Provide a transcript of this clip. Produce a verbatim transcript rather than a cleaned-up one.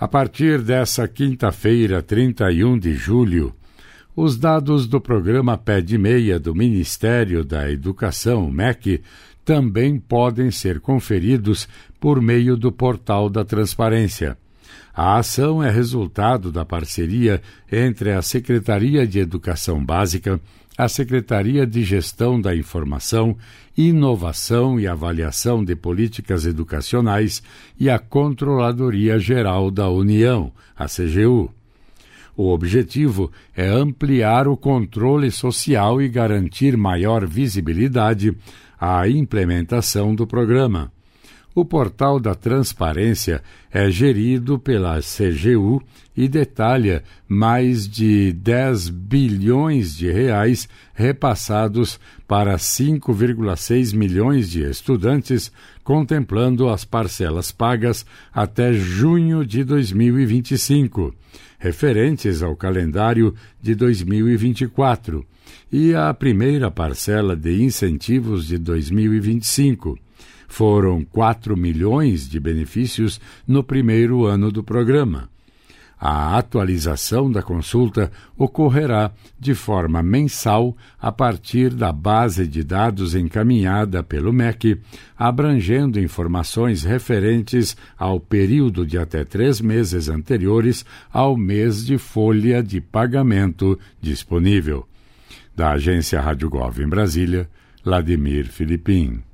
A partir dessa quinta-feira, trinta e um de julho, os dados do programa Pé de Meia do Ministério da Educação, M E C, também podem ser conferidos por meio do Portal da Transparência. A ação é resultado da parceria entre a Secretaria de Educação Básica, a Secretaria de Gestão da Informação, Inovação e Avaliação de Políticas Educacionais e a Controladoria Geral da União, a C G U. O objetivo é ampliar o controle social e garantir maior visibilidade à implementação do programa. O Portal da Transparência é gerido pela C G U e detalha mais de dez bilhões de reais repassados para cinco vírgula seis milhões de estudantes, contemplando as parcelas pagas até junho de dois mil e vinte e cinco, referentes ao calendário de dois mil e vinte e quatro, e a primeira parcela de incentivos de dois mil e vinte e cinco. Foram quatro milhões de benefícios no primeiro ano do programa. A atualização da consulta ocorrerá de forma mensal a partir da base de dados encaminhada pelo M E C, abrangendo informações referentes ao período de até três meses anteriores ao mês de folha de pagamento disponível. Da agência Rádio Gov em Brasília, Vladimir Filipim.